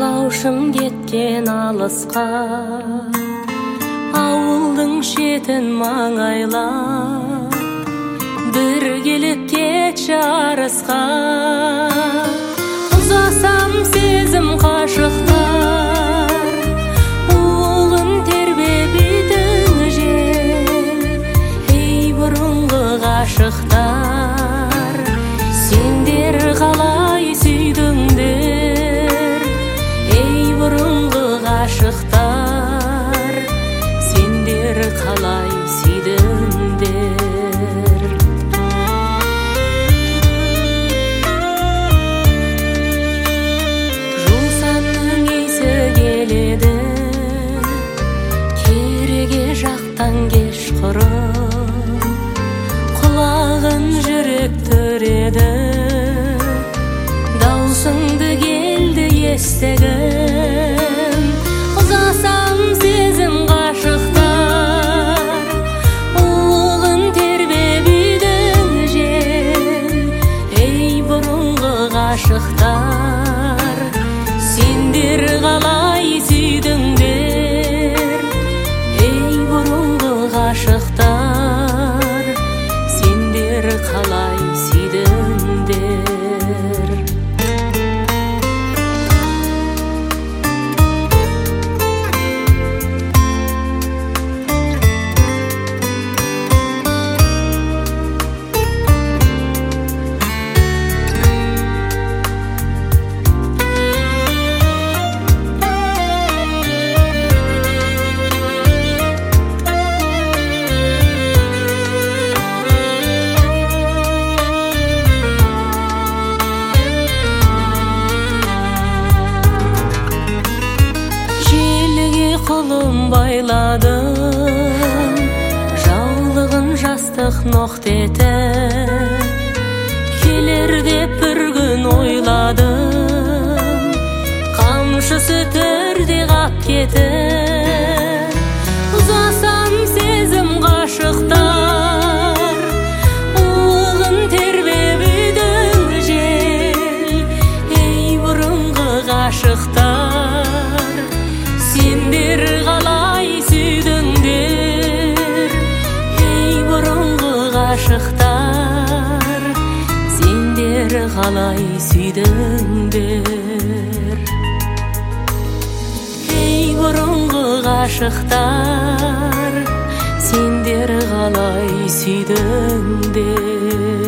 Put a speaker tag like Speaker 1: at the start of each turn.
Speaker 1: Талаушым кеткен алысқа, ауылдың шетін маңайлап, біргеліп кетші арысқа. Ұзасам сезім қашықтар, уылын тербеп итің жел. Ей бұрынғы ғашықтар, сендер қалай сүйдіңдер. Ей бұрынғы ғашықтар, сендер қалай сүйдіңдер. Жусанның исі келеді, кереге жақтан кешқұрым. Құлағын жүрек түреді, даусыңды келді естігім. Ұзасам сезім ғашықтар, уылын тербеп үйдің жел. Ей бұрынғы ғашықтар, сендер қалай сүйдіңдер. Ей бұрынғы ғашықтар, сендер қалай сүйдіңдер. Қолым байладым, жаулығын жастық ноқтеті. Келер деп бір күн ойладым, қамшысы төрде қап кетіп. Ұзасам сезім ғашықтар, уылын тербеп үйдің жел. Ей бұрынғы ғашықтар, сендер қалай сүйдіңдер. Ей бұрынғы ғашықтар, сендер қалай сүйдіңдер. Ей бұрынғы ғашықтар, сендер қалай сүйдіңдер.